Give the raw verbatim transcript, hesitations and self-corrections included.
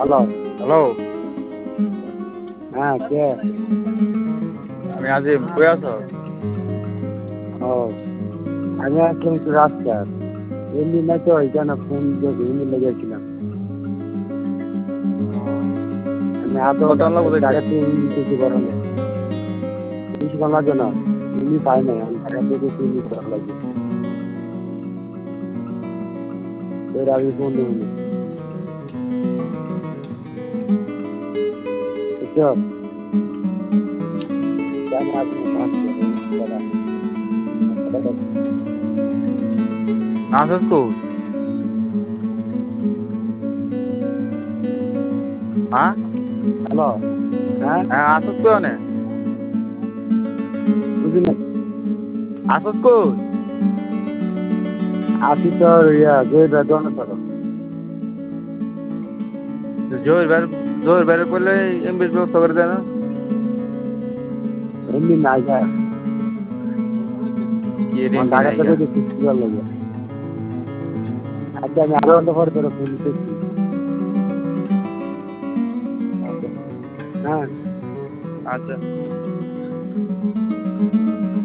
Hello. Hello. হ্যাঁ, কে? আমি আজিম, কই আছো? ও আমি আসলাম একটু রাস্তায়। এমনি না তো এইখানে ফোন দিয়ে এমনি লেগেছিলাম। আমি আধা কত লাগবো দেখতে? টাকা দিয়ে কিছু করার নেই। বেশিক্ষণ লাগবে না। এমনি পাই নাই। আমি টাকা দিয়ে কিছু এমনি করা লাগবে। এর আগে ফোন দেবো না। বুঝছো? জানি আপনি কাজ করেন। দাদা। দাদা। আসিস কই? হ্যাঁ? হ্যালো। হ্যাঁ? হ্যাঁ, আসিস কই ওনে? বুঝি নাই। আসিস কই? আছি তো ইয়া জয়ের দোকানে তো। জহির ভাই জহির ভাইরে কইলে এমবির ব্যবস্থা করে দেয় না? এমনি নাই যায়। কি এর আমার এমবি টাকা নাই তো গা? দিয়ে কিছু করার লাগবে। আচ্ছা আমি আধা ঘন্টা পরে তোরা ফোন দিতেছি। হ্যাঁ। আচ্ছা।